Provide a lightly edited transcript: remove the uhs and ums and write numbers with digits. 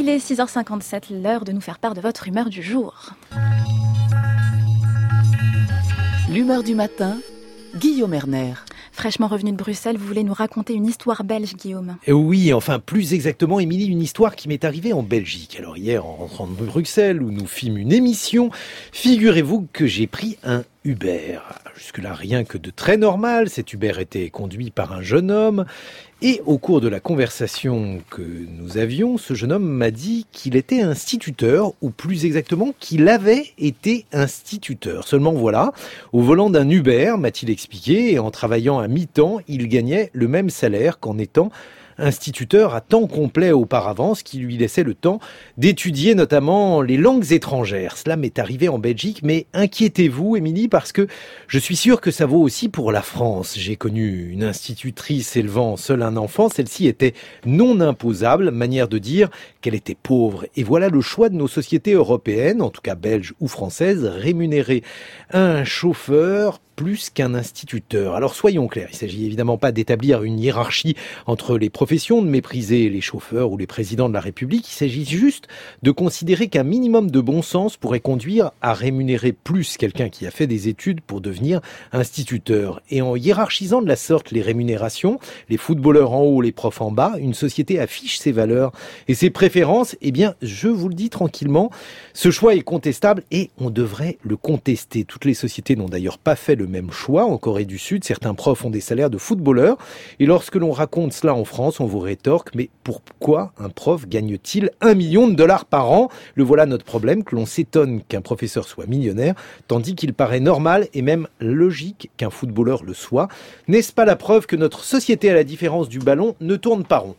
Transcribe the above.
Il est 6h57, l'heure de nous faire part de votre humeur du jour. L'humeur du matin, Guillaume Erner. Fraîchement revenu de Bruxelles, vous voulez nous raconter une histoire belge, Guillaume? Oui, enfin plus exactement, Émilie, une histoire qui m'est arrivée en Belgique. Alors hier, en rentrant de Bruxelles, où nous fîmes une émission, figurez-vous que j'ai pris un Uber. Jusque-là, rien que de très normal. Cet Uber était conduit par un jeune homme. Et au cours de la conversation que nous avions, ce jeune homme m'a dit qu'il était instituteur, ou plus exactement qu'il avait été instituteur. Seulement voilà, au volant d'un Uber, m'a-t-il expliqué, et en travaillant à mi-temps, il gagnait le même salaire qu'en étant instituteur à temps complet auparavant, ce qui lui laissait le temps d'étudier notamment les langues étrangères. Cela m'est arrivé en Belgique, mais inquiétez-vous, Émilie, parce que je suis sûr que ça vaut aussi pour la France. J'ai connu une institutrice élevant seul un enfant, celle-ci était non imposable, manière de dire qu'elle était pauvre. Et voilà le choix de nos sociétés européennes, en tout cas belges ou françaises, rémunérer un chauffeur plus qu'un instituteur. Alors soyons clairs, il ne s'agit évidemment pas d'établir une hiérarchie entre les professions, de mépriser les chauffeurs ou les présidents de la République, il s'agit juste de considérer qu'un minimum de bon sens pourrait conduire à rémunérer plus quelqu'un qui a fait des études pour devenir instituteur. Et en hiérarchisant de la sorte les rémunérations, les footballeurs en haut, les profs en bas, une société affiche ses valeurs et ses préférences, eh bien, je vous le dis tranquillement, ce choix est contestable et on devrait le contester. Toutes les sociétés n'ont d'ailleurs pas fait le même choix. En Corée du Sud, certains profs ont des salaires de footballeurs. Et lorsque l'on raconte cela en France, on vous rétorque, mais pourquoi un prof gagne-t-il 1 million de dollars par an? Le voilà notre problème, que l'on s'étonne qu'un professeur soit millionnaire, tandis qu'il paraît normal et même logique qu'un footballeur le soit. N'est-ce pas la preuve que notre société, à la différence du ballon, ne tourne pas rond?